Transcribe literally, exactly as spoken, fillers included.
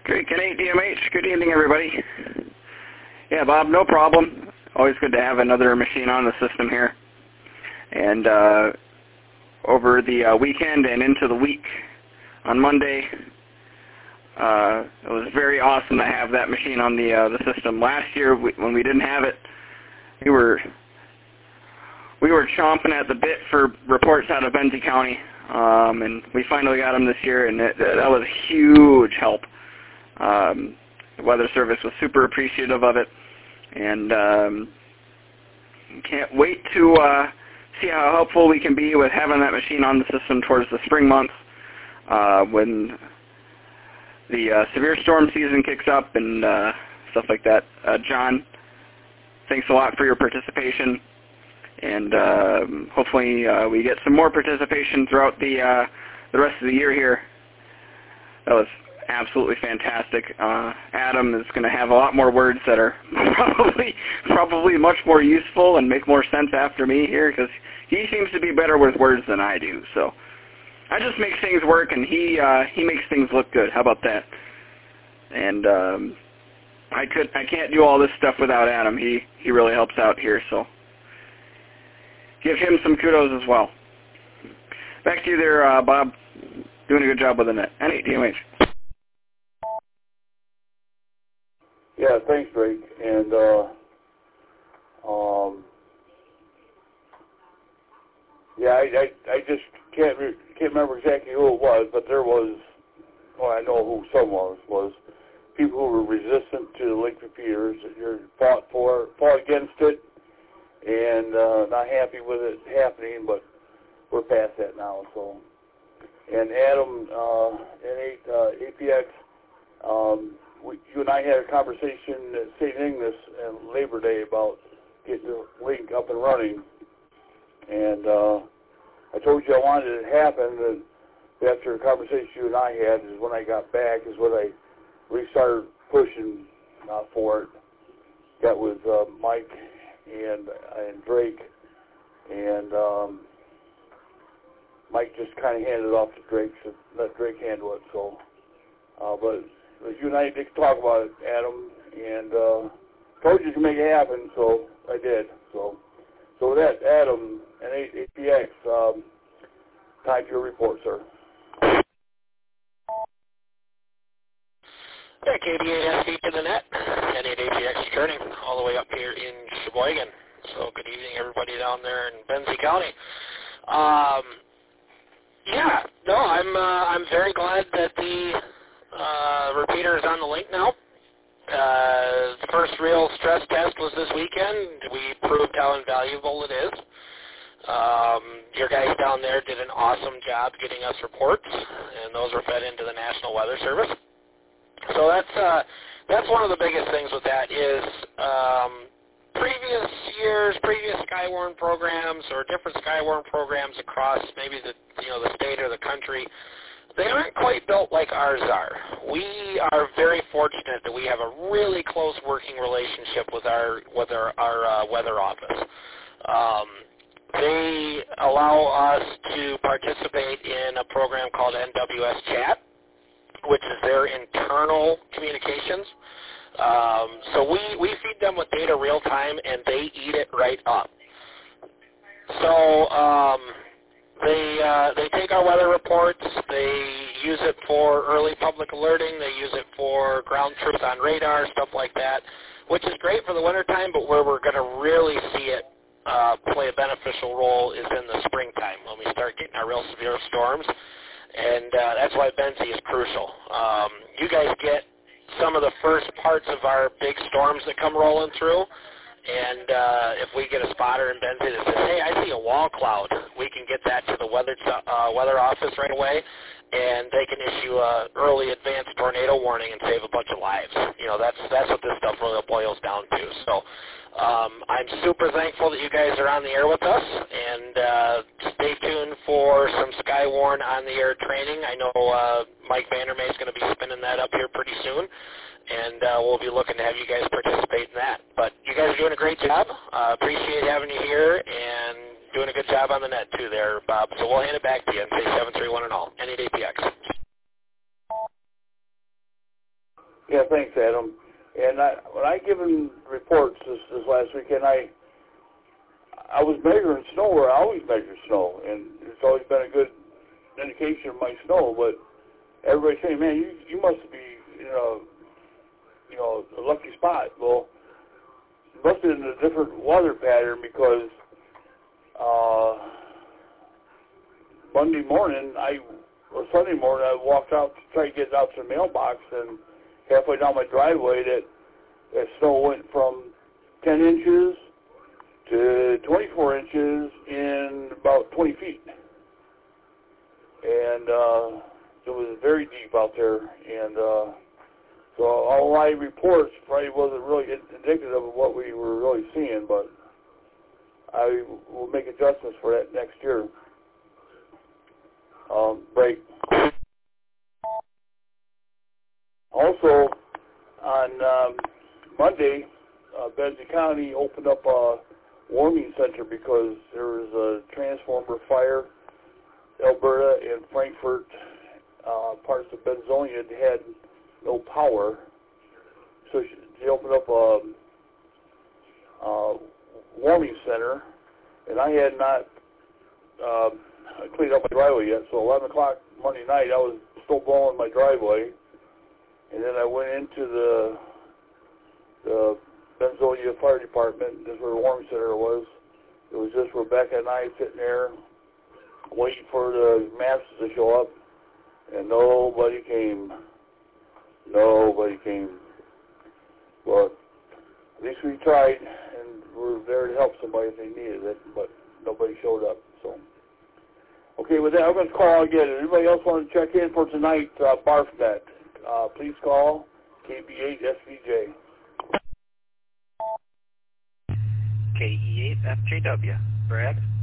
Great, Ken eight D M H. Good evening, everybody. Yeah, Bob, no problem. Always good to have another machine on the system here. And uh, over the uh, weekend and into the week, on Monday, uh, it was very awesome to have that machine on the uh, the system. Last year, we, when we didn't have it, we were we were chomping at the bit for reports out of Benzie County, um, and we finally got them this year, and it, that was a huge help. Um, the Weather Service was super appreciative of it, and um, can't wait to uh, see how helpful we can be with having that machine on the system towards the spring months uh, when the uh, severe storm season kicks up and uh, stuff like that. Uh, John, thanks a lot for your participation, and uh, hopefully uh, we get some more participation throughout the uh, the rest of the year here. That was absolutely fantastic. Uh, Adam is going to have a lot more words that are probably probably much more useful and make more sense after me here, because he seems to be better with words than I do. So I just make things work, and he uh, he makes things look good. How about that? And um, I could I can't do all this stuff without Adam. He he really helps out here. So give him some kudos as well. Back to you there, uh, Bob. Doing a good job with the net. N eight D M H. Yeah, thanks, Drake. And uh, um, yeah, I, I I just can't re- can't remember exactly who it was, but there was. Well, I know who some was was people who were resistant to the link repeaters. You're fought for, fought against it, and uh, not happy with it happening. But we're past that now. So, and Adam, uh, N eight uh, A P X. Um, We, you and I had a conversation at Saint Ignace and Labor Day about getting the link up and running, and uh, I told you I wanted it to happen. And after the conversation you and I had, is when I got back, is when I restarted pushing uh, for it. That was uh, Mike and and Drake, and um, Mike just kind of handed it off to Drake, so let Drake handle it. So, uh, but. You and I did talk about it, Adam, and uh, told you to make it happen, so I did. So, so with that, Adam and A P X, um, time for your report, sir. Yeah, K B eight S V to the net, N eight A P X returning all the way up here in Sheboygan. So good evening, everybody down there in Benzie County. Um, yeah, no, I'm uh, I'm very glad that the Uh, repeater is on the link now. Uh, the first real stress test was this weekend. We proved how invaluable it is. Um, your guys down there did an awesome job getting us reports, and those were fed into the National Weather Service. So that's uh, that's one of the biggest things with that is um, previous years, previous Skywarn programs or different Skywarn programs across maybe the you know the state or the country. They aren't quite built like ours are. We are very fortunate that we have a really close working relationship with our with our, our uh, weather office. Um, they allow us to participate in a program called N W S Chat, which is their internal communications. Um, so we, we feed them with data real time, and they eat it right up. So um, They uh, they take our weather reports, they use it for early public alerting, they use it for ground truth on radar, stuff like that, which is great for the wintertime, but where we're going to really see it uh, play a beneficial role is in the springtime when we start getting our real severe storms, and uh, that's why Benzie is crucial. Um, you guys get some of the first parts of our big storms that come rolling through. And uh, if we get a spotter in Benzie that says, hey, I see a wall cloud, we can get that to the weather uh, weather office right away, and they can issue a early advance tornado warning and save a bunch of lives. You know, that's that's what this stuff really boils down to. So um, I'm super thankful that you guys are on the air with us, and uh, stay tuned for some Skywarn on the air training. I know uh, Mike Vandermeer is going to be spinning that up here pretty soon. And uh, we'll be looking to have you guys participate in that. But you guys are doing a great job. Uh, appreciate having you here and doing a good job on the net too there, Bob. So we'll hand it back to you and say seven three one and all. N eight A P X. Yeah, thanks, Adam. And I, when I given reports this, this last weekend, I I was measuring snow where I always measure snow, and it's always been a good indication of my snow. But everybody's saying, man, you you must be, you know, you know, a lucky spot. Well, it must have been a different weather pattern because uh, Monday morning, I or Sunday morning, I walked out to try to get out to the mailbox, and halfway down my driveway, that that snow went from ten inches to twenty-four inches in about twenty feet. And uh, it was very deep out there. And uh, so all my reports probably wasn't really indicative of what we were really seeing, but I will make adjustments for that next year. Um, break. Also, on um, Monday, uh, Benzie County opened up a warming center because there was a transformer fire. Alberta and Frankfort, uh, parts of Benzonia, had no power, so they opened up a, a warming center, and I had not uh, cleaned up my driveway yet. So eleven o'clock Monday night, I was still blowing my driveway, and then I went into the the Benzonia Fire Department. This is where the warming center was. It was just Rebecca and I sitting there waiting for the maps to show up, and nobody came. Nobody came. Well, at least we tried, and we're there to help somebody if they needed it, but nobody showed up. So, okay, with that, I'm going to call again. If anybody else want to check in for tonight, uh, BARFnet, uh, please call K B eight S V J. K E eight F J W. Brad?